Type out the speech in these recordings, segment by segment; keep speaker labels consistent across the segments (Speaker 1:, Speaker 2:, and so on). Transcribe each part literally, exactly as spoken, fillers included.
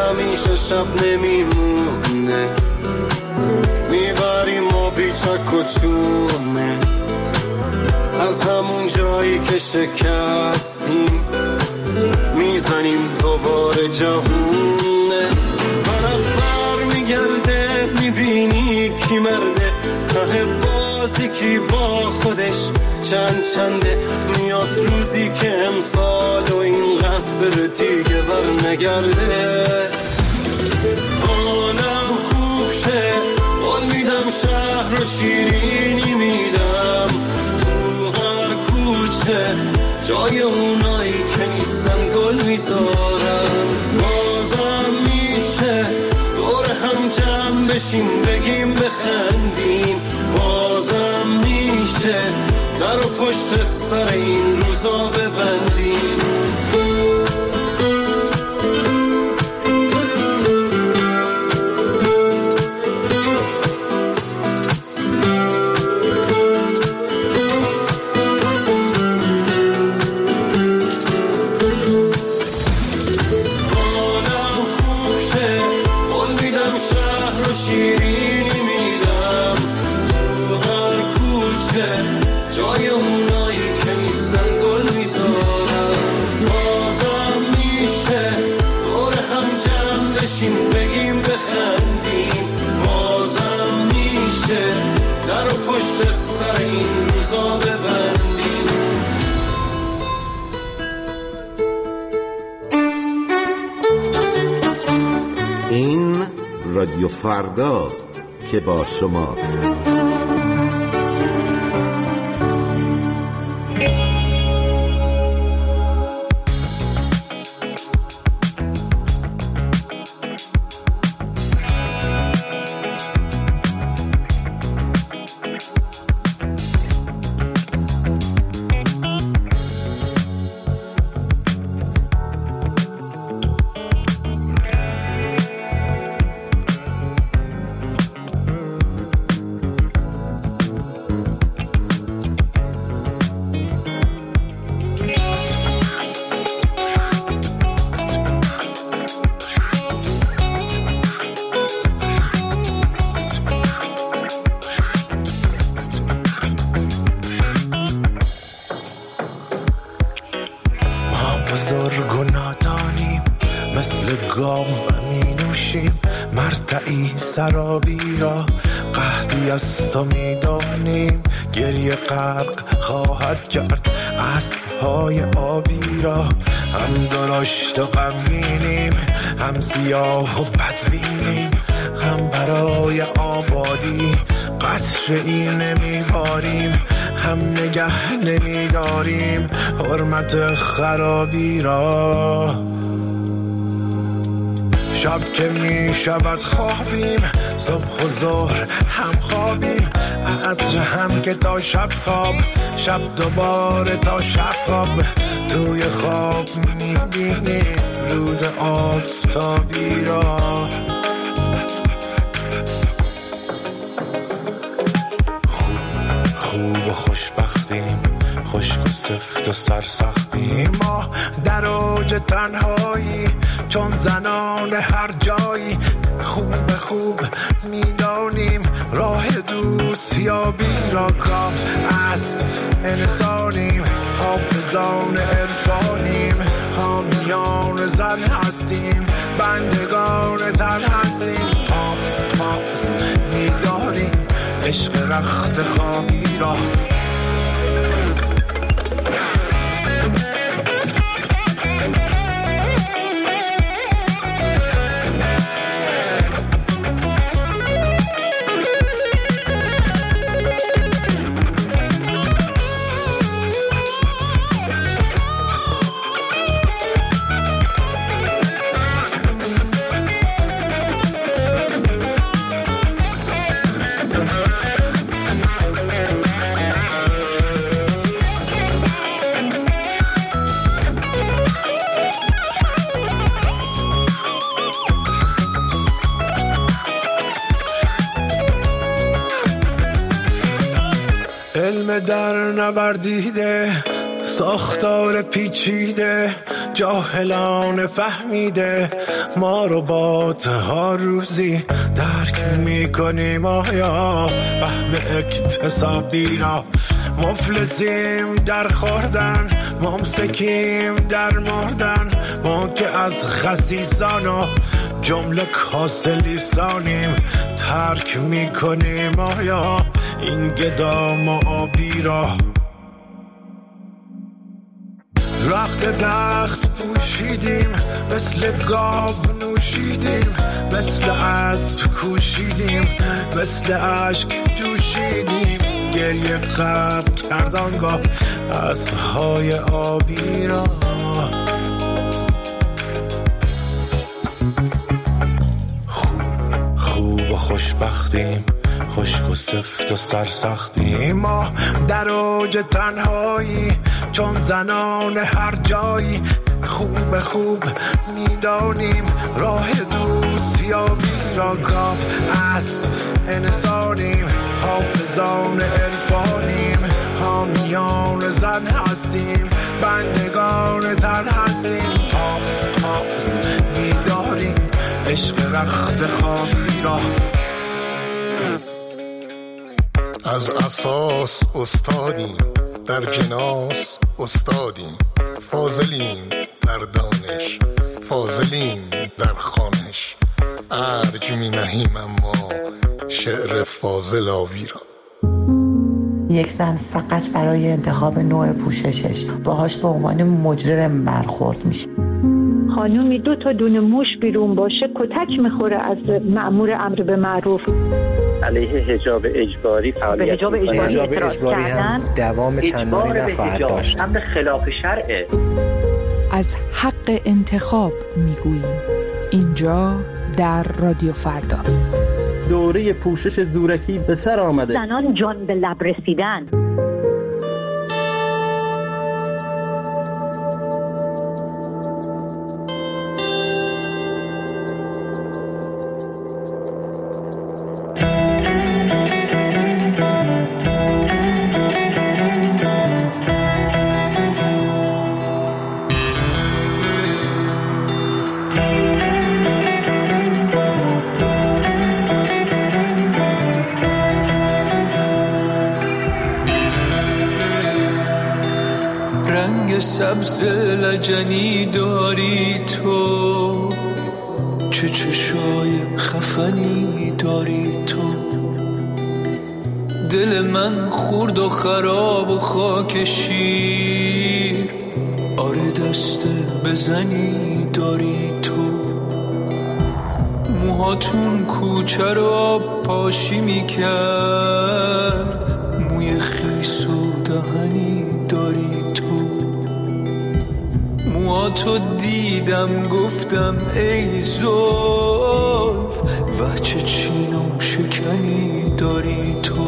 Speaker 1: همیشه شب نمیمونه، میبریم ما بیچک و چونه از همون جایی که شکستیم، میزنیم دوباره جوونه. طرف بر میگرده میبینی کی مرده، ته بازی کی با خودش چند چنده. میاد روزی که امسال و اینقدر بره دیگه بر نگرده. حالم خوب شه قول میدم، شهر رو شیرینی میدم، تو هر کوچه جای اونایی که نیستن گل میذارم. بازم میشه دور هم جمع بشیم بگیم بخندیم، بازم میشه در و پشت سر این روزا ببندیم.
Speaker 2: این رادیو فرداست که با شماست.
Speaker 3: سرابی را قحطی از تو میدانیم، گریه غرق خواهد کرد اسب‌های آبی را. هم درشت و غمگینیم، هم سیاه و بدبینیم، هم برای آبادی قطره‌ای نمیباریم، هم نگه نمیداریم حرمت خرابی را. شب که می شود خوابیم، صبح و ظهر هم خوابیم، عصر هم که تا شب خواب، شب دوباره تا شب خواب. توی خواب می بینیم روز آفتابی را. خوب خوب و خوشبختیم، خشک و سفت و سرسختیم، ما در اوج تنهایی چون زنان هر جایی. خوب خوب میدانیم راه دوستیابی را، کام اسب انسانیم، حافظان عرفانیم، حامیان زن هستیم، بندگان تن هستیم. پاس پاس میداریم عشق رخت خوابی را. علم در نوردیده ساختار پیچیده جاهلان فهمیده ما رو با ها روزی درک میکنیم آیا فهم اکتسابی را مفلسیم در خوردن ممسکیم در مردن ما که از خسیسان و جمله کاسه لیسانیم ترک میکنیم آیا این گدام و آبی را رخت بخت پوشیدیم مثل گاو نوشیدیم مثل اسب کوشیدیم مثل اشک دوشیدیم گریه غرق کردانگاه اسبهای آبی را خوب خوب و خوشبختیم خشک و سفت و سرسختیم ما در اوج تنهایی چون زنان هر جایی خوب خوب میدانیم راه دوستیابی را گاو اسب انسانیم حافظان عرفانیم حامیان زن هستیم بندگان تن هستیم پاس پاس میداریم عشق رخت خوابی را
Speaker 4: از اساس استادیم در جناس استادیم فاضلیم در دانش فاضلیم در خوانش ارج می نهیم اما شعر فاضل آبی را
Speaker 5: یک زن فقط برای انتخاب نوع پوششش باهاش به عنوان مجرم برخورد میشه.
Speaker 6: خانومی دو تا دونه موش بیرون باشه کتک میخوره از مأمور امر به معروف.
Speaker 7: علیه حجاب اجباری فعالیت
Speaker 8: حجاب اجباری, حجاب اجباری هم دوام چندانی نخواهد داشت.
Speaker 7: امر خلاف شرعه.
Speaker 9: از حق انتخاب میگوییم اینجا در رادیو فردا.
Speaker 10: دوره پوشش زورکی به سر آمده.
Speaker 6: زنان جان به لب رسیدن.
Speaker 1: سبز لجنی داری تو چه چشای خفنی داری تو دل من خورد و خراب و خاک شیر آره دست بزنی داری تو موهاتون کوچه رو آب پاشی می کرد موی خیس و دهنی داری موهاتو دیدم گفتم ای زلف و چه چین و شکنی داری تو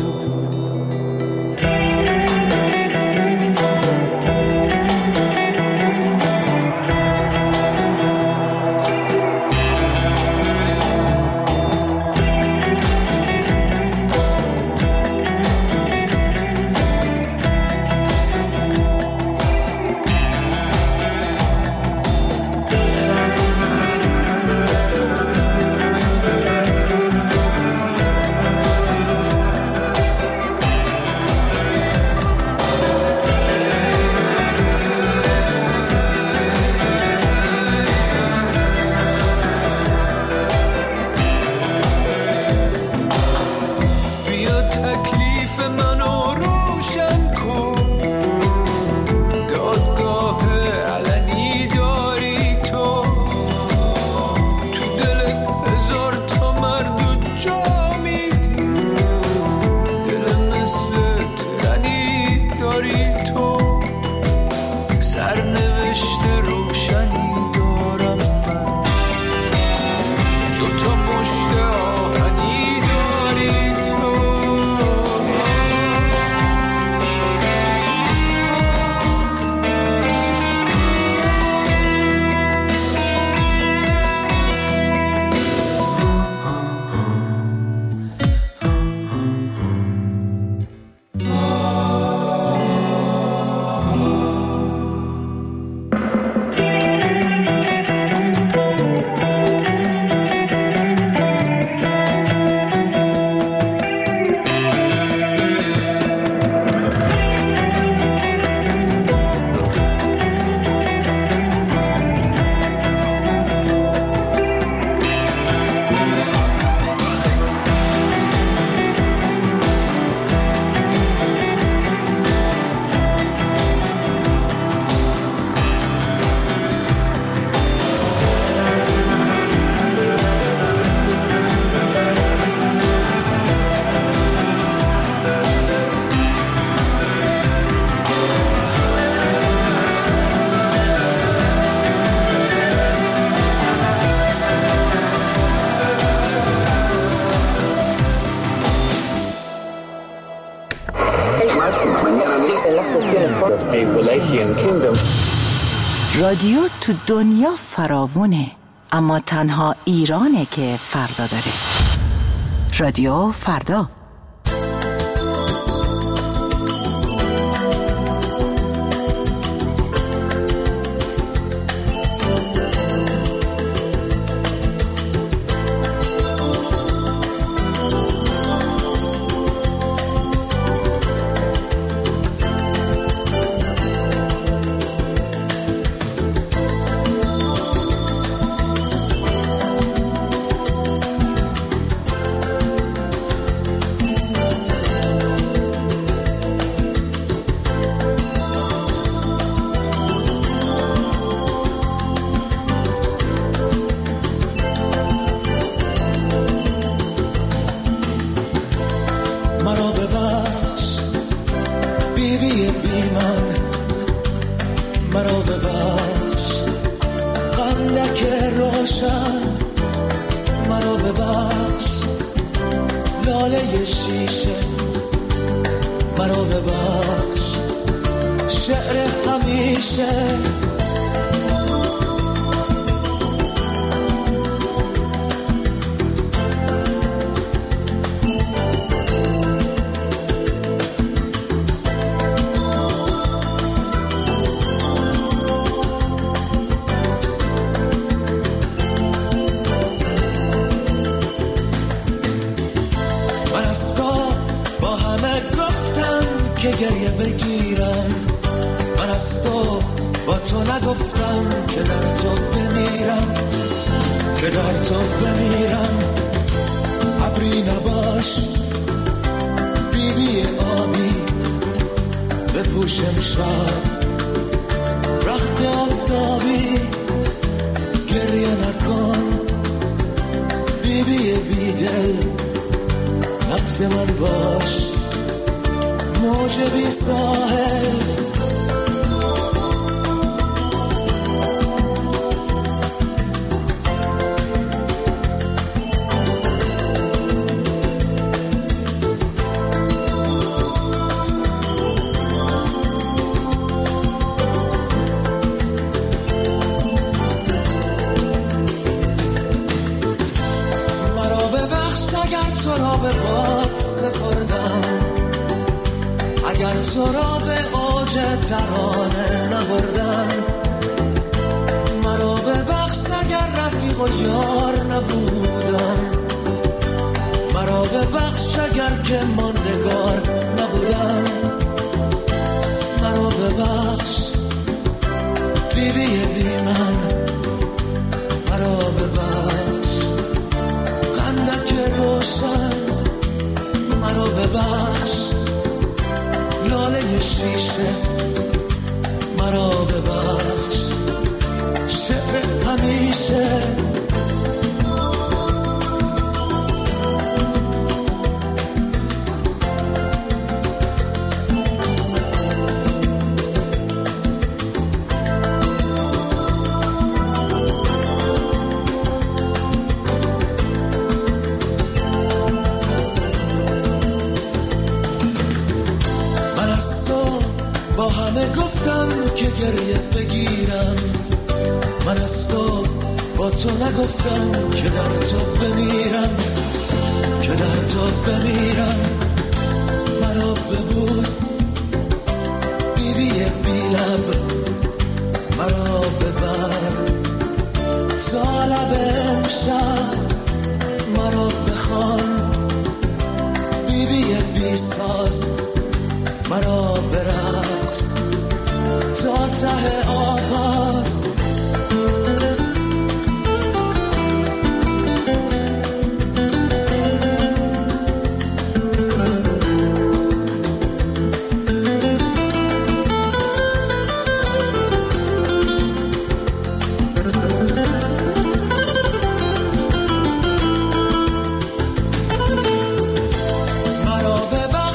Speaker 5: رادیو تو دنیا فراوونه، اما تنها ایرانه که فردا داره. رادیو فردا.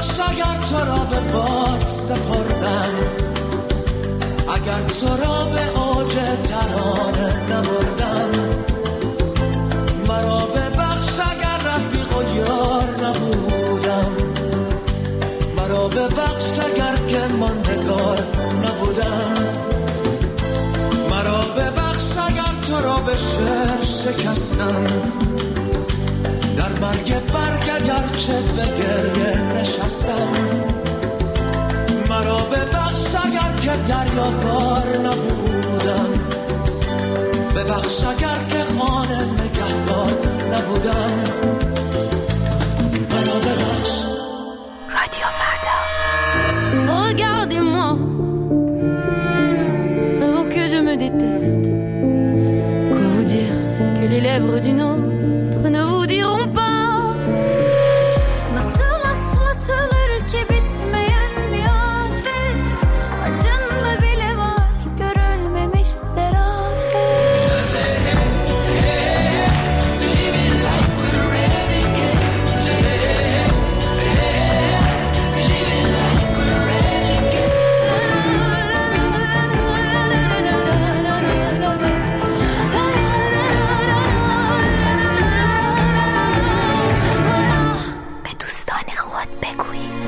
Speaker 11: سپردم اگر تو را به
Speaker 1: شعر شکستم، در مرگ برگ اگرچه به گریه نشستم. مرا ببخش اگر که دریاوار نبودم، ببخش اگر که خانه نگهدار نبودم. مرا ببخش.
Speaker 11: رادیو فردا. Regardez-moi, oh que je me déteste. Quoi vous dire que les lèvres d'une autre ne vous diront pas. Nasıl atlatılır ki bitmeyen bir afet, acında bile var görülmemiş serafet. Living like we're renegades. Living like we're renegades. به دوستان خود بگویید.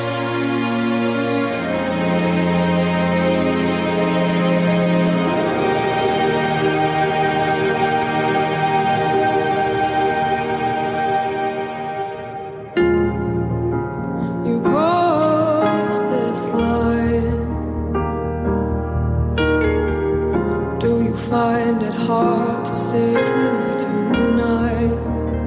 Speaker 12: You crossed this line. Do you find it hard to sit with me tonight?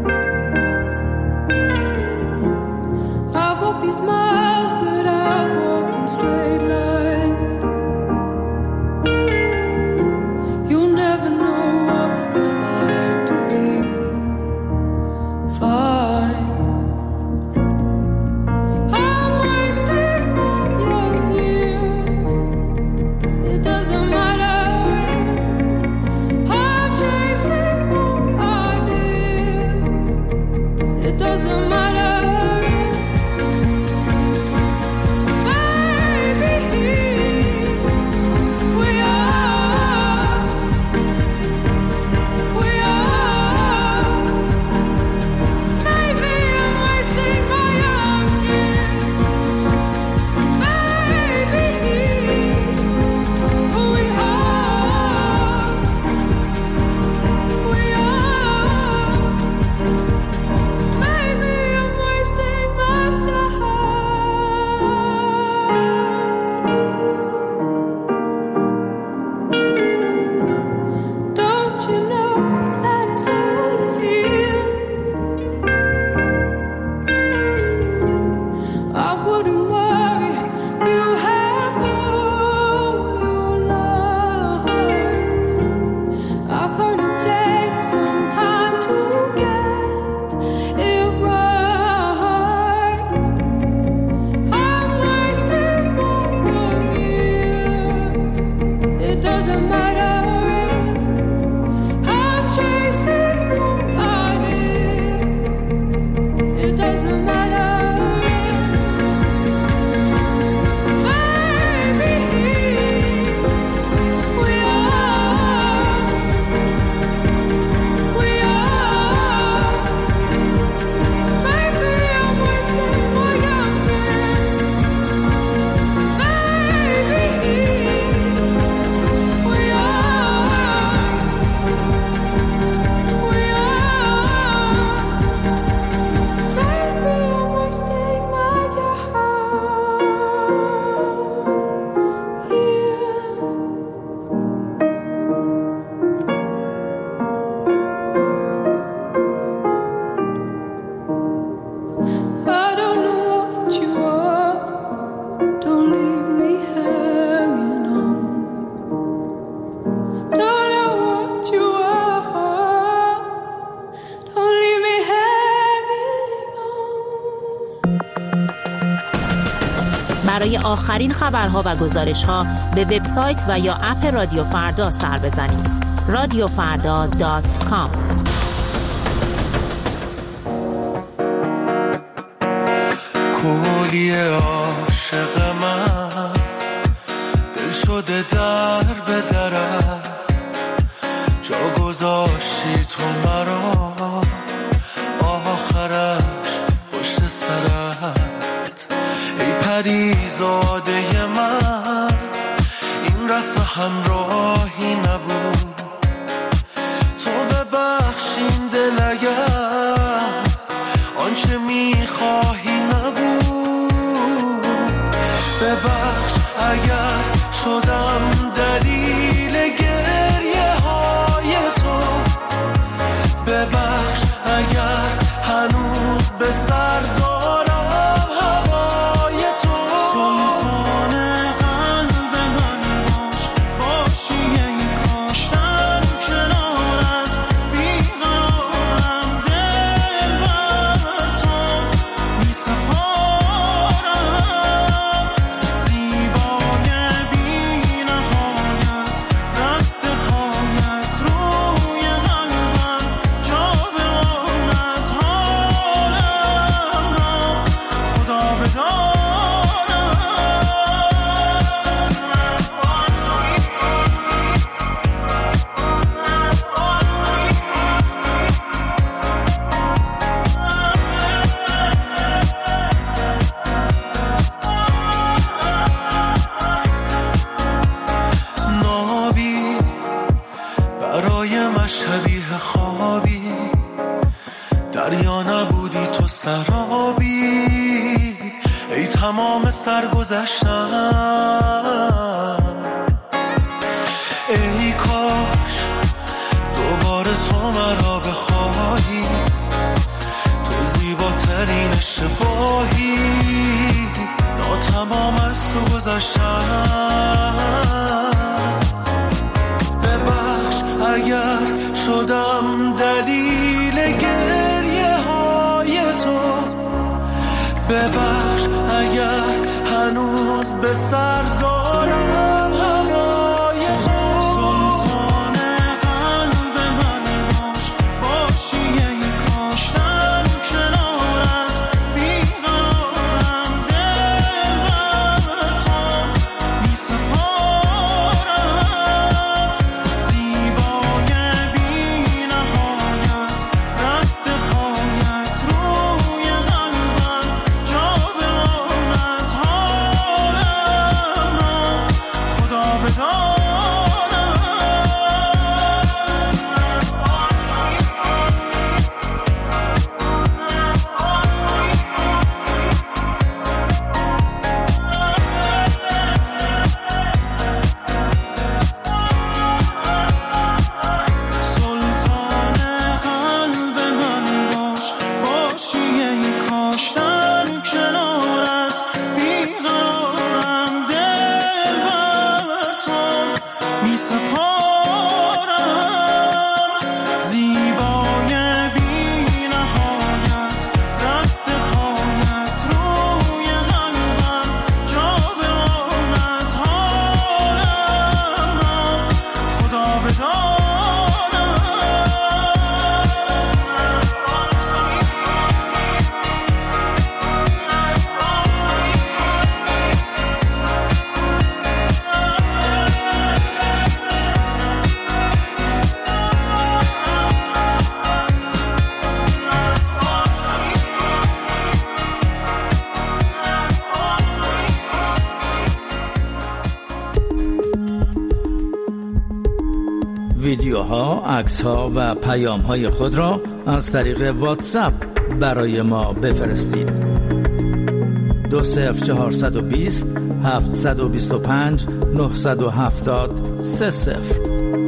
Speaker 12: I've walked these miles, but I've walked them straight line. You'll never know what it's like to be fine. I'm wasting my young years. It doesn't matter. I'm chasing more ideas. It doesn't matter. Baby, we are. We are. Maybe I'm wasting my young years. Baby, we are. We are. Maybe I'm wasting my years. Don't you know that it's all of you? I wouldn't worry. You have all your life. I've heard it takes some time to get it right. I'm wasting more than years. It doesn't matter. I'm chasing more ideas. It doesn't matter. Baby, we are. We are. Maybe I'm wasting my young years. Baby, we are. We are. Maybe I'm wasting my I don't know what you are. Don't leave me hanging on. Don't know what you are. Don't leave me hanging on.
Speaker 13: برای آخرین خبرها و گزارش‌ها به وبسایت و یا اپ رادیو فردا سر بزنید. رادیو فردا دات کام.
Speaker 1: کولی عاشق من دل شده در به درت، جا گذاشتی تو مرا آخرش پشت سرت. ای پریزاده من این رسم همراهی نبود، ببخش اگر هنوز به سر دارم هوای تو. سلطان قلب من باش، باشی ای کاشتن کنارت، بیقرارم دل بر تو می سپارم. زیبای بی نهایت رد پایت روی قلبم، جا بماند حالم را خدا بدانم. نابی برای مشهبیه خوابی، دریا نبودی تو سرابی، ای تمام سرگذشتم. ای کاش دوباره تو مرا بخواهی، تو زیباترین اشتباهی، ناتمام از تو گذشتم. ببخش اگر شدم دلیل گریه های تو، ببخش اگر هنوز به سر دارم هوای تو. سلطان قلب من باش، باشی ای کاشتن کنارت، بیقرارم دل بر تو می سپارم. زیبای بی نهایت رد پایت روی قلبم، جا بماند حالم را خدا بدانم. سلطان قلب من باش، باشی ای کاشتن کنارت، بیقرارم دل بر تو می سپارم. زیبای بی نهایت رد پایت روی قلبم، جا بماند حالم را خدا بدانم.
Speaker 14: ویدیوها، عکس‌ها و پیام‌های خود را از طریق واتساپ برای ما بفرستید. دو صفر چهارصد و بیست هفتصد و بیست و پنج نهصد و هفتاد سه صفر.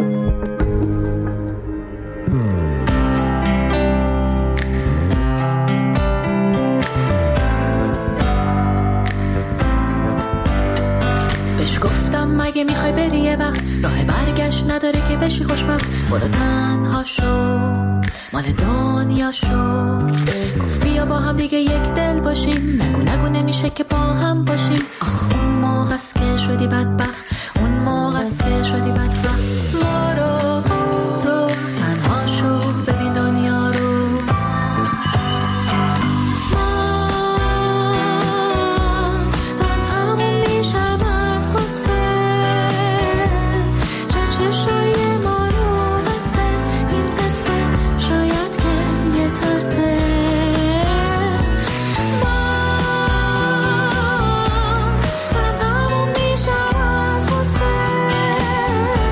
Speaker 15: بهش گفتم مگه میخوای بری یه وقت، راه برگشت نداره که بشی خوشبخت، برو تنها شو مال دنیا شو. گفت بیا با هم دیگه یک دل باشیم، نگو نگو نمیشه که با هم باشیم. آخ اون موقع است که شدی بدبخت، اون موقع است که شدی بدبخت. برو برو تنها شو ببین دنیا رو.
Speaker 12: Thank you.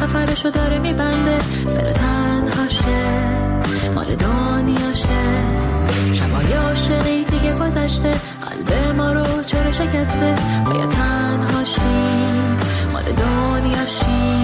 Speaker 15: سفرشو داره میبنده بره تنهاشه مال دنیاشه شبای عاشقی دیگه گذشته قلب ما رو چرا شکسته باید تنهاشی مال دنیاشی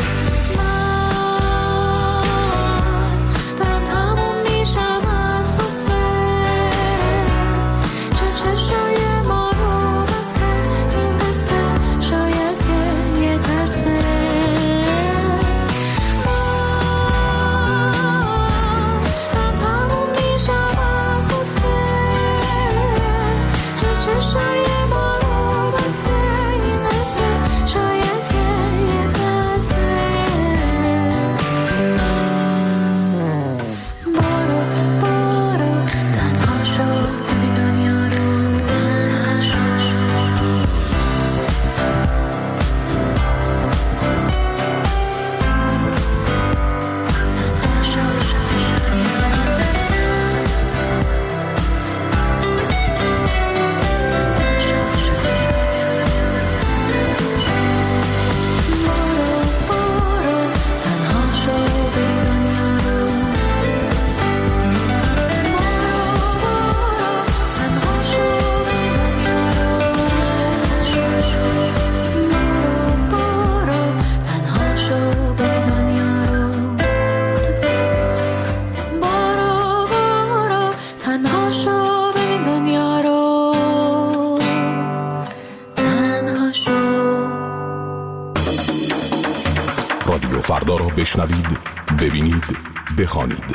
Speaker 16: فردا را بشنوید، ببینید، بخوانید.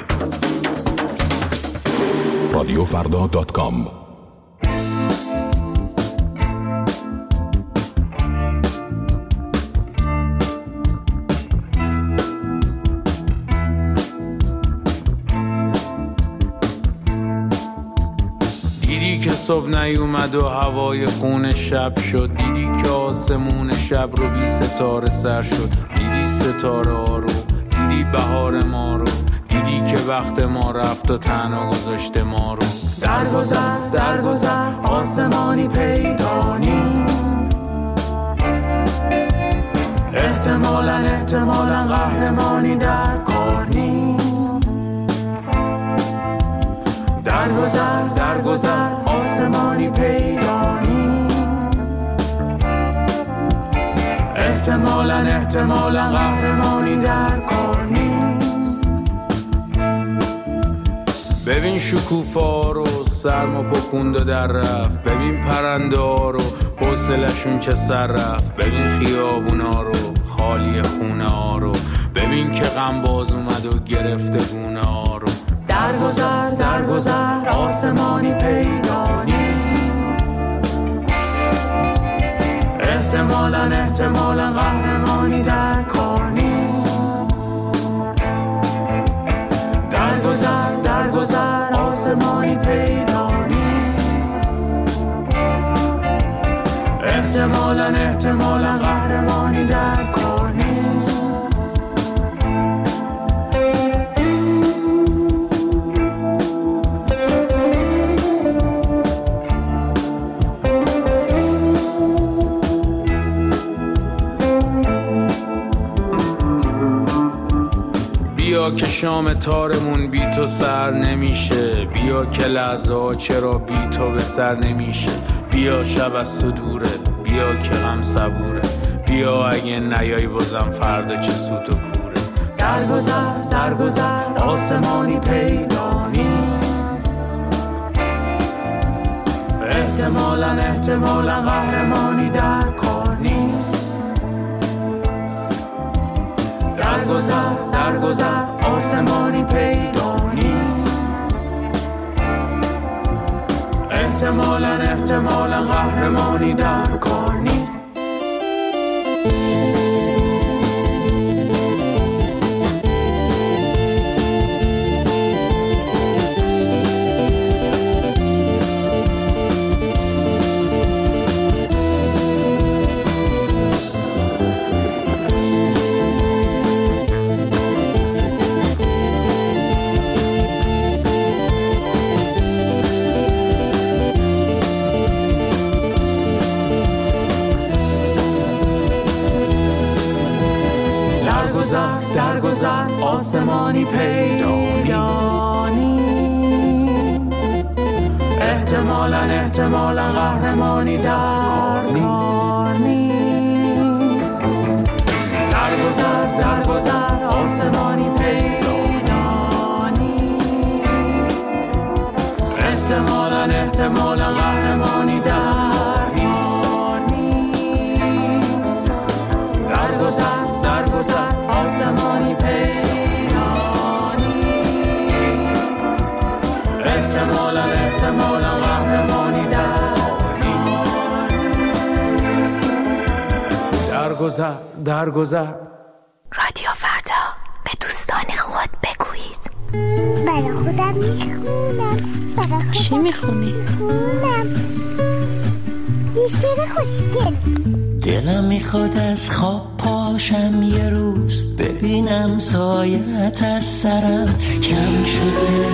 Speaker 16: رادیو فردا دات کام.
Speaker 17: دیدی که صبح نیومد و هوای خون شب شد، دیدی که آسمون شب رو بی ستاره سر شد، دیدی ستاره ها رو، دیدی بهار ما رو، دیدی که وقت ما رفت و تنها گذاشته ما رو.
Speaker 18: درگذر درگذر آسمانی پیدا نیست، احتمالاً احتمالاً قهرمانی در کار نیست. درگذر درگذر آسمانی پیدا نیست، احتمالاً احتمالاً قهرمانی در کار نیست.
Speaker 17: ببین شکوفا رو سرما پکوند و در رفت، ببین پرنده ها رو حوصلشون چه سر رفت، ببین خیابونا رو خالی خونه ها رو، ببین که غم باز اومد و گرفته گونه ها رو.
Speaker 18: درگذر درگذر آسمانی پیدا نیست، احتمالاً احتمالاً قهرمانی در کار نیست. درگذر درگذر آسمانی پیدا نیست، احتمالاً احتمالاً قهرمانی در کار نیست.
Speaker 17: بیا که شام تارمون بی تو سر نمیشه، بیا که لحظه ها چرا بی تو به سر نمیشه. بیا شب از تو دوره، بیا که غم صبوره، بیا اگه نیای بازم فردا چه سوت و کوره.
Speaker 18: درگذر درگذر آسمانی پیدا نیست، احتمالاً احتمالاً قهرمانی در کار نیست. درگذر درگذر آسمانی پیدا نیست، احتمالاً احتمالاً قهرمانی در کار نیست. درگذر درگذر آسمانی پیدا نیست. احتمالاً احتمالاً قهرمانی در کار نیست. درگذر درگذر آسمانی پیدا نیست. احتمالاً احتمالاً قهرمانی در کار نیست. درگذر درگذر آسمانی پیدا نیست. احتمالاً احتمالاً قهرمانی در نیست. درگذر درگذر.
Speaker 19: رادیو فردا، به دوستان خود بگویید.
Speaker 20: برای خودم میخونم. برای خودم
Speaker 6: چی میخونی؟
Speaker 20: میخونم یه شعر خوشگل.
Speaker 1: دلم میخواد از خواب پاشم یه روز، ببینم سایت از سرم کم شده.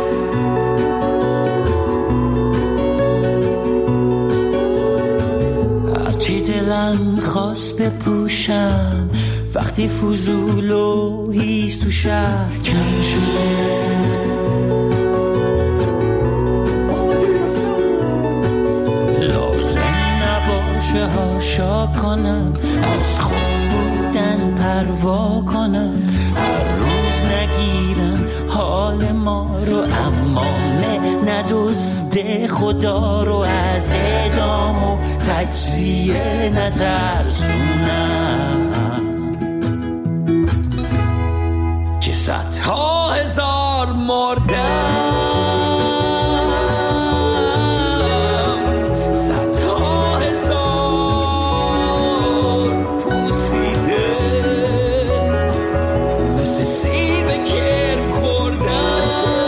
Speaker 1: هرچی دلم خواست بپوشم، وقتی فضول و هیز تو شهر کم شده. لازم نباشه هاشا کنم، از خوب بودن پروا کنم، هر روز نگیرم حال ما رو، اما ندزده خدا رو، از اعدام و تجزیه نترسونم که صدها هزار مردم، صدها هزار پوسیده، مثل سیب کرم خوردم،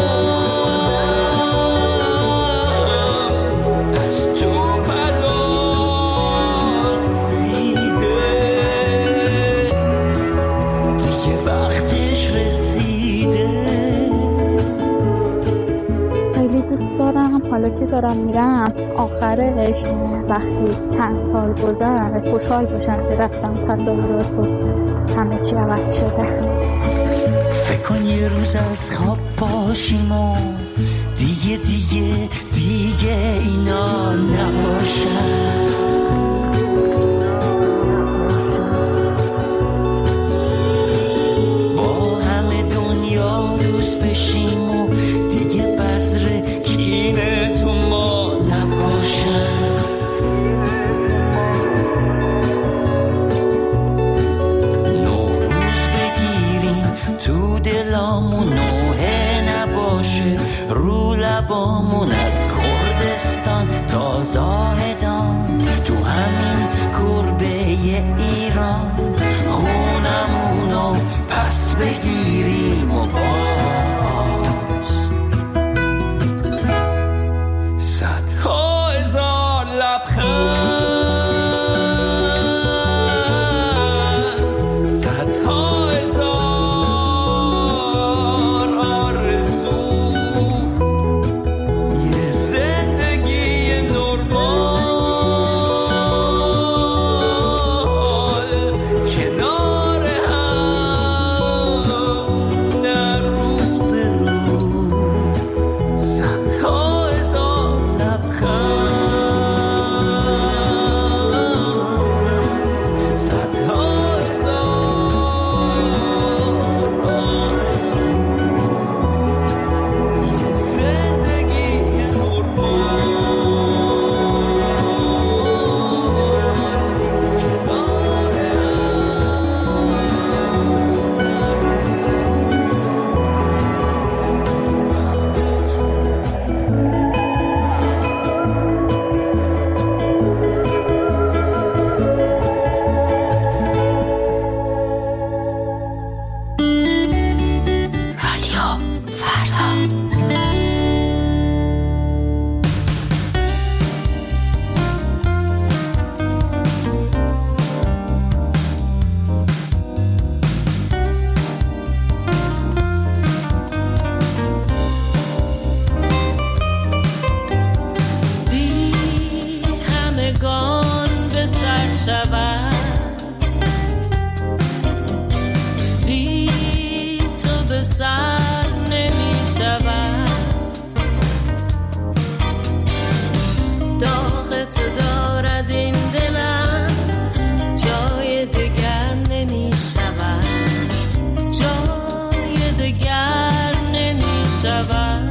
Speaker 1: از تو پرازیده، دیگه وقتش رسیده.
Speaker 21: خیلی دوست دارم حالا که دارم میرم آخرش وقتی چند سال گذشت خوشحال باشم که رفتم تصاورات و همه چی عوض شده.
Speaker 1: فکر کن یه روز از خواب باشیم و دیگه دیگه دیگه اینا نباشن. با همه دنیا دوست بشیم و دیگه بذر کینه تو ما نباشن. نوروز بگیریم تو دلامون، نوحه نباشه رو لبامون، از کردستان تا زاهدان، تو همین گربه ایران، خونمونو پس بگیریم و باز صدها هزار لبخند، صدها هزار آرزو، یه زندگی نرمال کنار هم.
Speaker 2: شود، جای دگر نمی شود.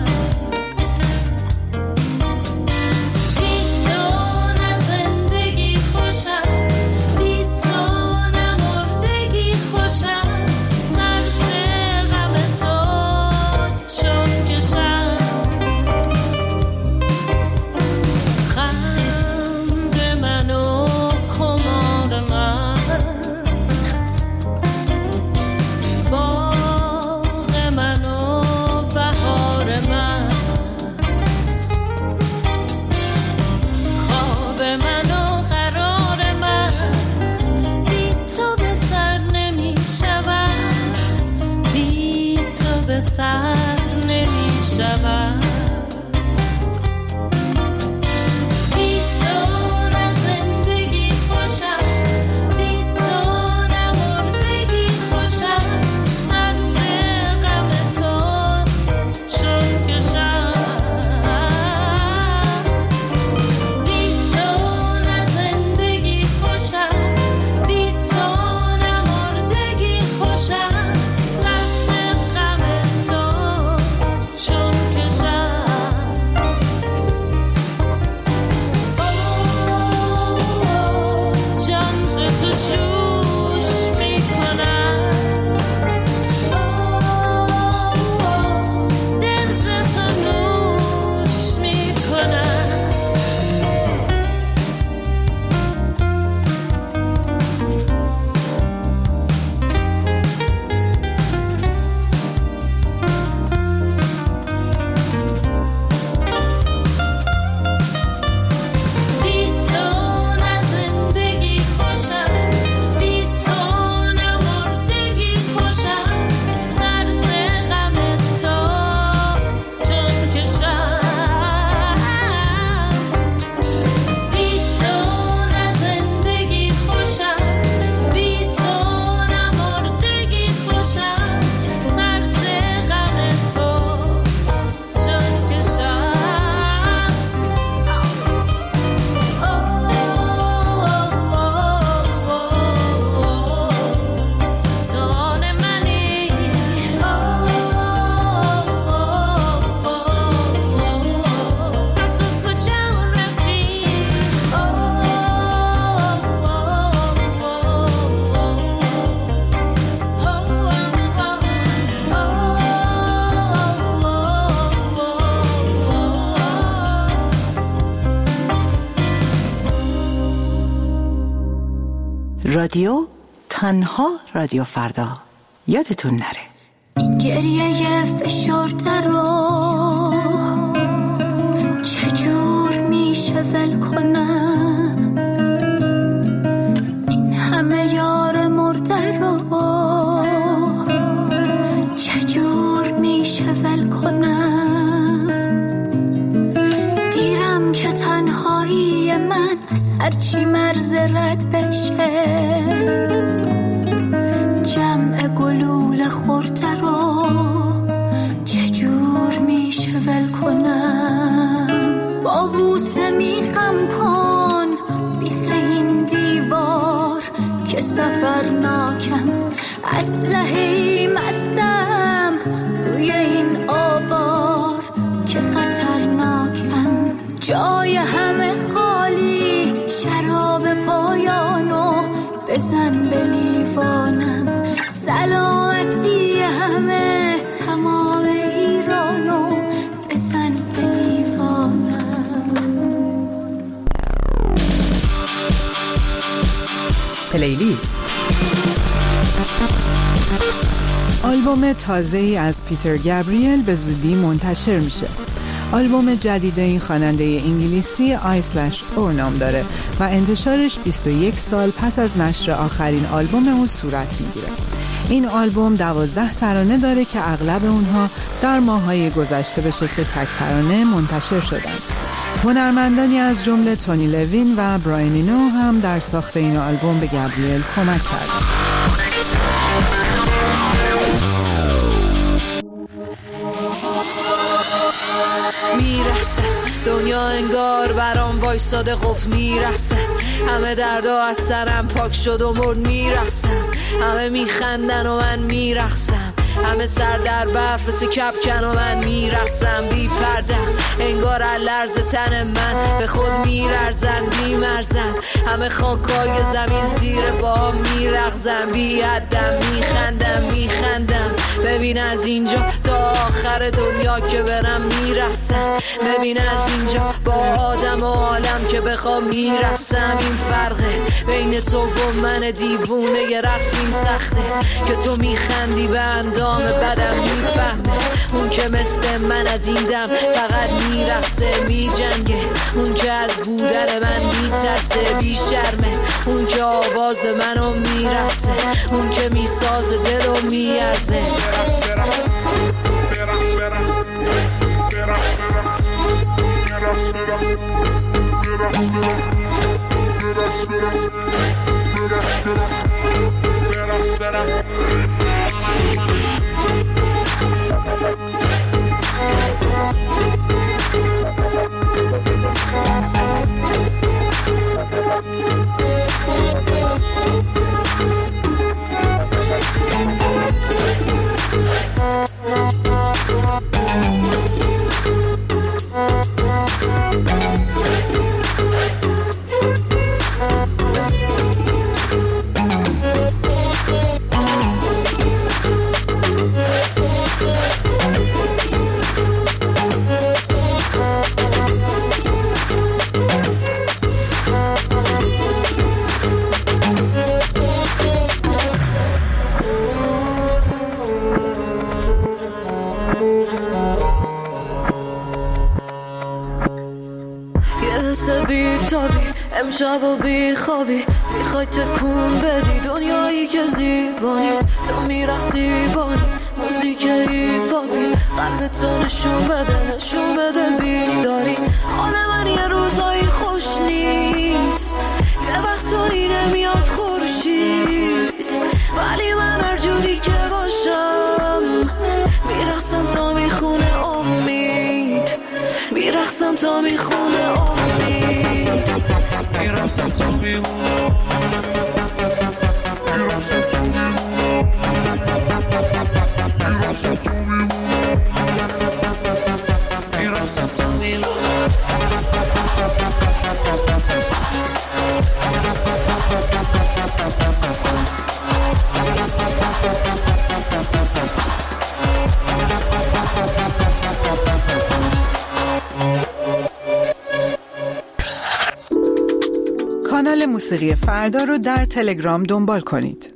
Speaker 2: سر نمی شود. بی تو نه زندگی خوشم، بی تو نه مردگی خوشم. سبز غم تو چون کشم. بی تو نه زندگی خوشم، بی تو نه مردگی خوشم.
Speaker 5: رادیو تنها رادیو فردا، یادتون نره.
Speaker 15: این گریه فشرده رو چجور میشه ول کنم؟ این همه یار مرده رو چجور میشه ول کنم؟ گیرم که تنهایی من از هرچی مرز رد بشه، جمع گلول خورده رو چجور میشه ول کنم؟ با بوسه میخم کن بیخ این دیوار که سفرناکم، اسلحه‌ای مستم روی این آوار که خطرناکم. جای همه خالی، شراب پایانو بزن به لیوانم. سلامتی همه تمام ایرانو بزن به لیوانم.
Speaker 9: پلیلیست. آلبوم تازه‌ای از پیتر گابریل به زودی منتشر میشه. آلبوم جدید این خواننده انگلیسی آیسلش اور نام داره و انتشارش بیست و یک سال پس از نشر آخرین آلبوم اون صورت میگیره. این آلبوم دوازده ترانه داره که اغلب اونها در ماه‌های گذشته به شکل تک ترانه منتشر شدن. هنرمندانی از جمله تونی لوین و براین اینو هم در ساخت این آلبوم به گابریل کمک کردند.
Speaker 22: میرسه دنیا انگار برام وایساده قفل میرسه، همه دردا از سرم پاک شد و مرد میرسه. همه میخندن و من میرقصم، همه سر در برف مثل کپکن و من میرقصم بی پرده، انگار لرز تن من به خود میلرزن بی مرزن، همه خاکای زمین زیر با میرقصن بی حدم، میخندم میخندم ببین از اینجا تا آخر دنیا که برم میرقصم، ببین از اینجا با آدم و عالم که بخوام میرقصم، این فرقه بین تو و من دیوونه یه رقص این سخته که تو میخندی به اندام بدم میفهمه، اون که مثل من از این دم فقط میرقصه میجنگه، اون که از بودن من میترسه بی شرمه، اون که آواز منو میرقصه، اون که میسازه دلو میارزه. امشب و بی خوابی میخوای تکون بدی دنیایی که زیبا نیست، تو میرقصی بانی موزیک هیپاپی، قلب تو نشون بده نشون بده بیداری، حال من یه روزایی خوش نیست، یه وقتایی نمیاد خورشید، ولی من هر جوری که باشم میرقصم تا میخونه امید، میرقصم تا میخونه امید.
Speaker 1: میرقصم تا میخونه
Speaker 9: کانال موسیقی فردا رو در تلگرام دنبال کنید.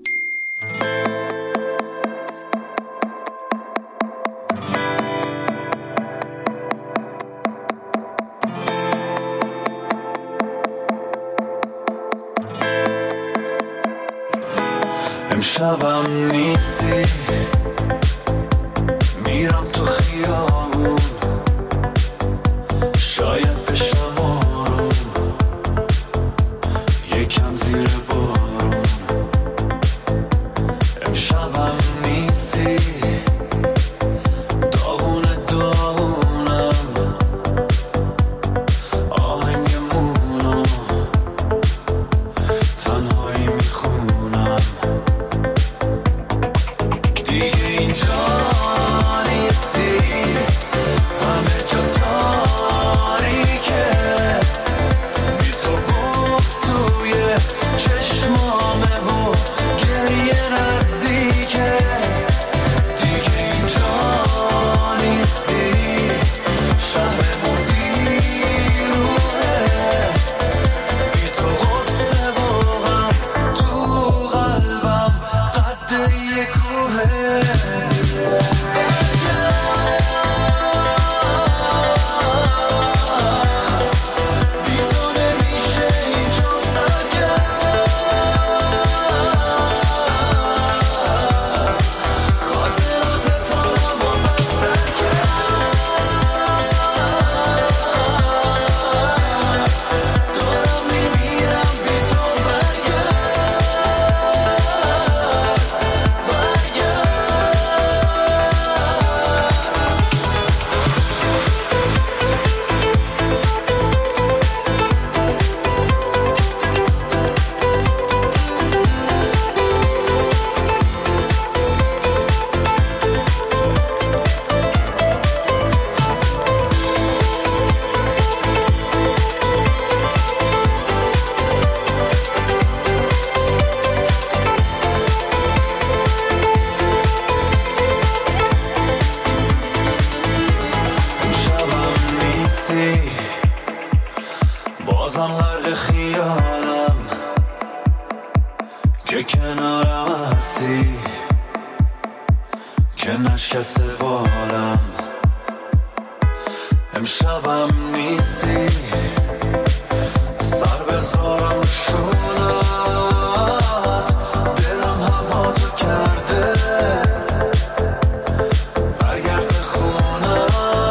Speaker 1: امشبم نیستی میرم تو خیابون، شاید بشم آروم یکم زیر بارون، امشبم نیستی داغونه داغونم آهنگ مونو تنهایی میخونم، دیگه اینجا نیستی نیستی که نشکسته بالم، امشبم نیستی سر بذارم شونت، دلم هوا تو کرده برگرد خونه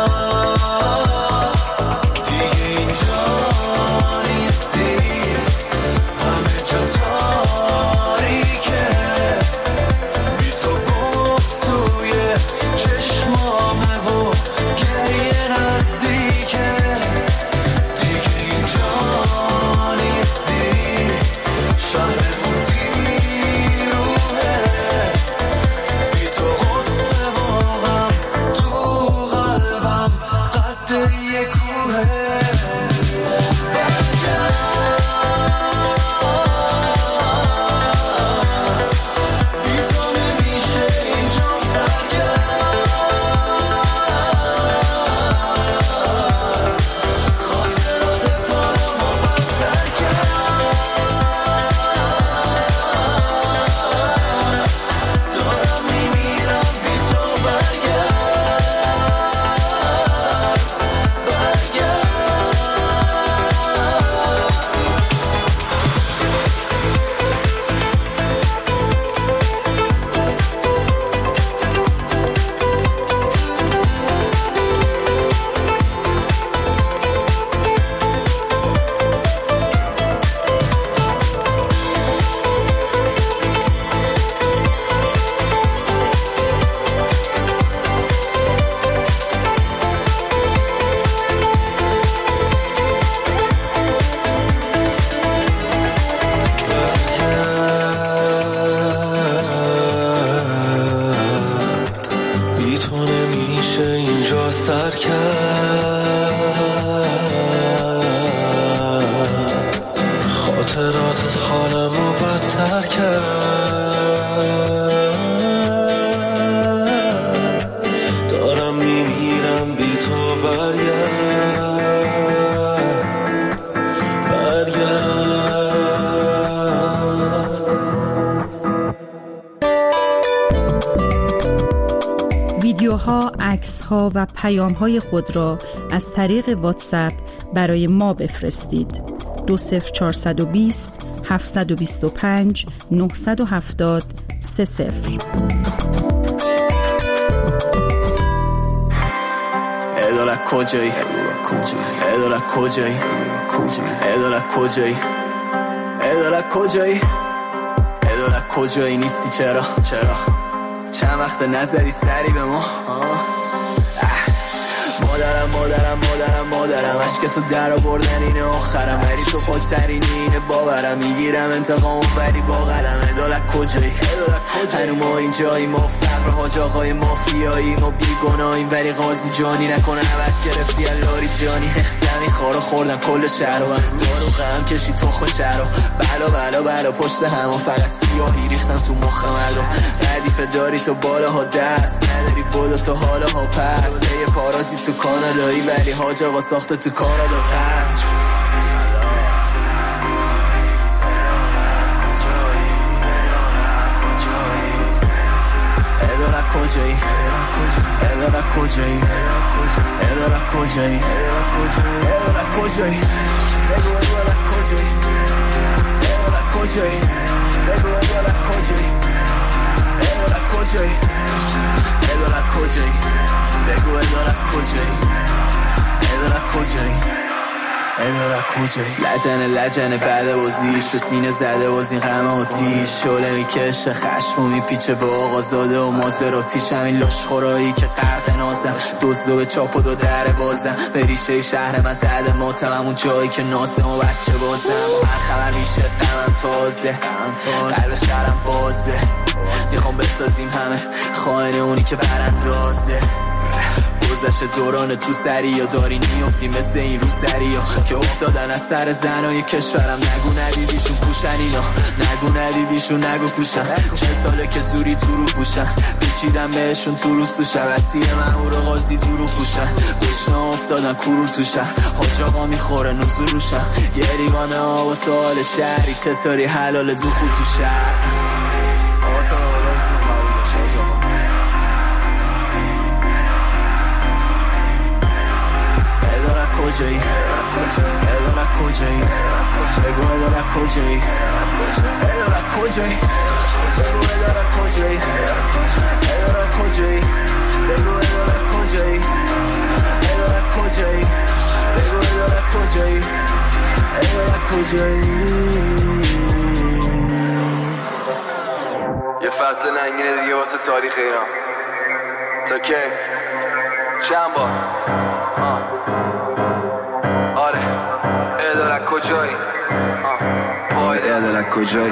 Speaker 1: دیگه، اینجا نیستی همه جا تاریکه، بی تو گم سوی چشمامه و گریه نزدیکه، دیگه اینجا نیستی شهرمون بیروحه، بی تو غصه و غم تو قلبم قد یه کوه. بی تو نمیشه اینجا سر کرد، خاطراتت حالمو بدتر کرد، دارم میمیرم بی تو برگرد برگرد.
Speaker 3: ویدیوها، عکس‌ها و پیام‌های خود را از طریق واتساپ برای ما بفرستید. دو صفر چهارصد و بیست هفتصد و بیست و پنج نهصد و هفتاد سه صفر.
Speaker 1: ادالا کجایی؟ ادالا کجایی؟ ادالا کجایی؟ ادالا کجایی؟ ادالا کجایی نیستی؟ چرا؟ چرا؟ چند وقت نظری سری به ما؟ مادرم مادرم مادرم مادرم عشق تو در آوردن اینه آخرم، ولی تو پاکترین اینه باورم، میگیرم انتقامو ولی با قلم. عدالت کجایی؟ هنو ما اینجایی، ما فقر حاج آقای مافیایی، ما بیگناهیم ولی قاضی جانی نکنه عبد گرفتی الاری جانی. زمین خارو خوردم کل شهر و دارو غم کشی تخم شهر و بلا بلا بلا پشت هم و فقط سیاهی ریختم تو مخ مردم. تعریف داری تو بالاها دست نداری، بودو تو حالاها پس یه پارازی تو کانادایی، ولی حاج آقا ساخته تو کانادا قصر. ادالا کجایی؟ ادالا کجایی؟ ادالا کجایی؟ ادالا کجایی؟ بگو ادالا کجایی؟ ادالا کجایی؟ بگو ادالا کجایی؟ ادالا کجایی؟ ادالا کجایی؟ بگو ادالا کجایی؟ ادالا کجایی؟ ادالا کجایی؟ لجنه لجنه بعد بازیش به سینه زده باز این غم آتیش، شعله میکشه خشم و میپیچه به آقا زاده و مازراتیش، همین لاشخورایی که غرق نازم، دزدو به چاپ و دو در بازم، به ریشه شهر من زده ماتم، همون جایی که نازم و بچه بازم، هر خبر میشه غمم تازه، قلب شهرم بازه، میخوام بسازیم همه خائن اونی که براندازه. گذشت دوران تو سری یا داری نیفتی مثل این رو سری ها که افتادن از سر زنای کشورم، نگو ندیدیشون پوشن اینا، نگو ندیدیشون نگو پوشن، چه ساله که زوری تو رو پوشن، بچیدم بهشون تو روز تو شب، اسیر مهور قاضی درو پوشن، گشنه افتادن کرور تو شهر، حاج آقا میخوره نزول روشن، یه ریوانه ها و سوال شهری چطوری حلال دو خود تو شهر. کجایی ادالت کجایی بگو ادالت کجایی ادالت کجایی بگو ادالت کجایی ادالت کجایی بگو ادالت کجایی ادالت کجایی
Speaker 4: یه فصل ننگینه دیگه واسه تاریخ ایران تا کی چند بار آه. آره ادالت کجایی پای ادالت کجایی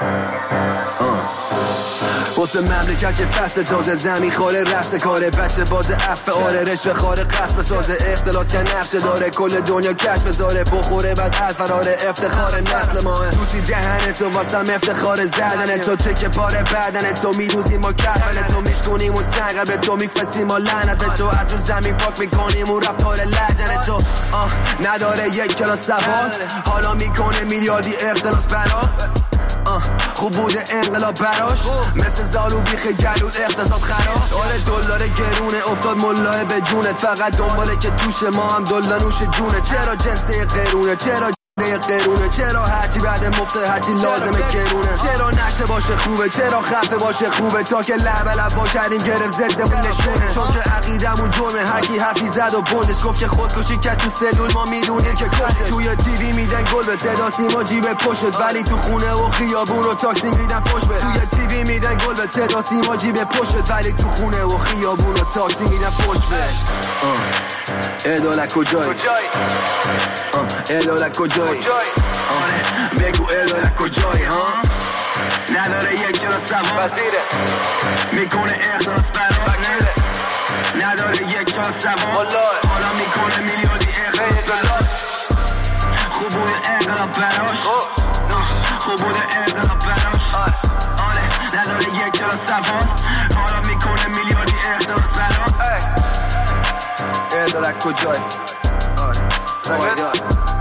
Speaker 4: واسه مملکت که فصل تازه زمین خاره رفت کاره بچه باز عفه آره رشوه خاره قصب سازه اختلاس که نقشه داره کل دنیا کش بذاره بخوره بعد الفراره افتخار نسل ماه توسی دهن تو واسم افتخار زدن تو تکه پاره بدن تو میروزیم ما کفن تو میشکنیم و سنگر به تو میفسیم ما لعنت به تو از اون زمین پاک میکنیم و رفتار لجن تو آه نداره یک کلاس سوال حالا میکنه میلیاردی اختلاس برا خوب بوده انقلاب براش مثل زالو بیخ گلود اقتصاد خراب آره دلار گرونه افتاد ملاه به جونه فقط دنباله که توش ما هم دلار نوش جونه چرا جنسه قرونه چرا قرونه چرا هرچی بعد مفته هرچی لازمه گرونه چرا نشه باشه خوبه چرا خفه باشه خوبه تا که لب لب با کردیم گرفت زدمون نشونه چون که عقیدمون جرمه هرکی حرفی زد و بندش گفت که خودکشی کرد تو سلول ما میدونیم که کشته توی تیوی میدن گل به صدا سیما جیب پشت ولی تو خونه و خیابون و تاکسی میدن فوش به توی تیوی میدن گل به صدا سیما جیب پشت ولی تو خونه و خیابون و تاکسی میدن فوش به ادالت کجایی ادالت کجایی بگو ادالت کجایی ها نداره یک کلاس سوار وزیره میکنه اخلاص برای نداره یک کلاس سوار حالا میکنه میلیاردی اخلاص خوب بوده انقلاب براش خوب بوده انقلاب براش آره نداره یک کلاس سوار حالا میکنه میلیاردی اخلاص براش ادالت کجایی آره